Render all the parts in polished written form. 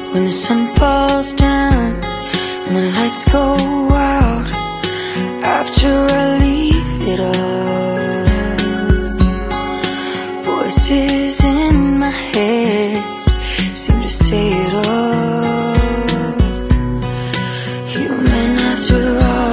when the sun falls down and the lights go out after I leave it all. Voices in my head seem to say it all. Human after all.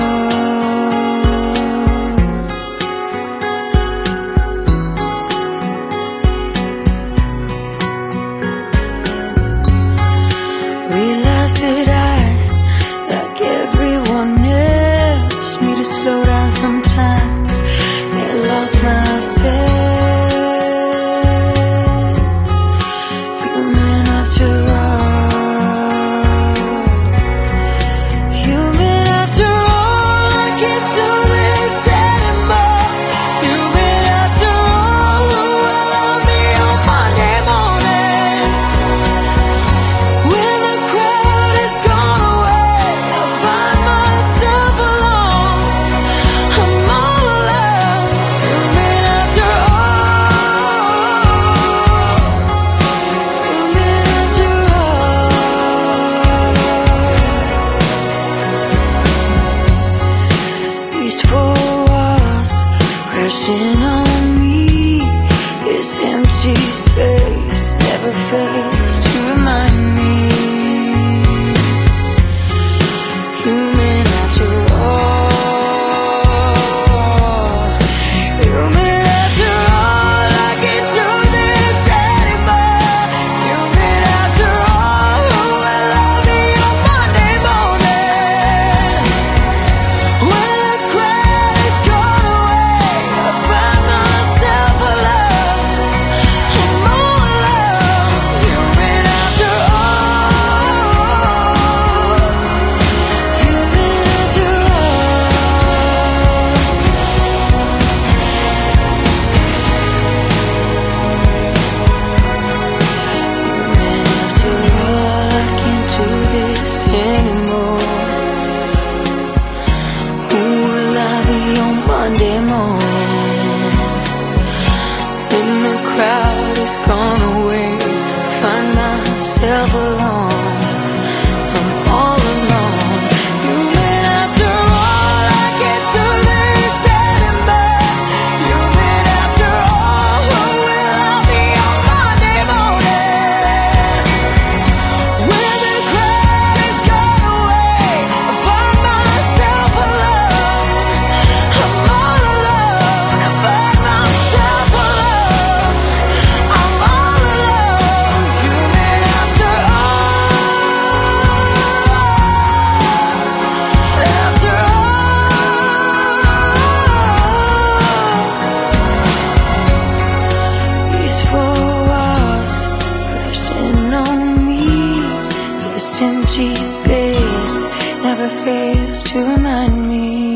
Realize that I, like everyone else, need to slow down sometimes. Get lost myself. Human after all. Human after all. I can't do this anymore. Human after all. Who will love me on Monday morning? When the crowd has gone away, I find myself alone. I'm all alone. Human after all. Human after all. These four walls crashing on me. This empty space never fails to remind me. Human after all. Human after all. I can't do this anymore. Human after all. Who will love me on Monday morning? When the crowd has gone away, I find myself alone. I'm all alone. Human after all. Human after all. I can't do this anymore. Who will I be on Monday morning? When the crowd has gone away, find myself alone. I'm all alone. Human after all. I can't do this anymore. Human after all. Who will I be on Monday morning? When the crowd has gone away, I find myself alone. I'm all alone. I find myself alone. I'm all alone. Human after all. After all. These four walls crashing on me. This empty space never fails to remind me.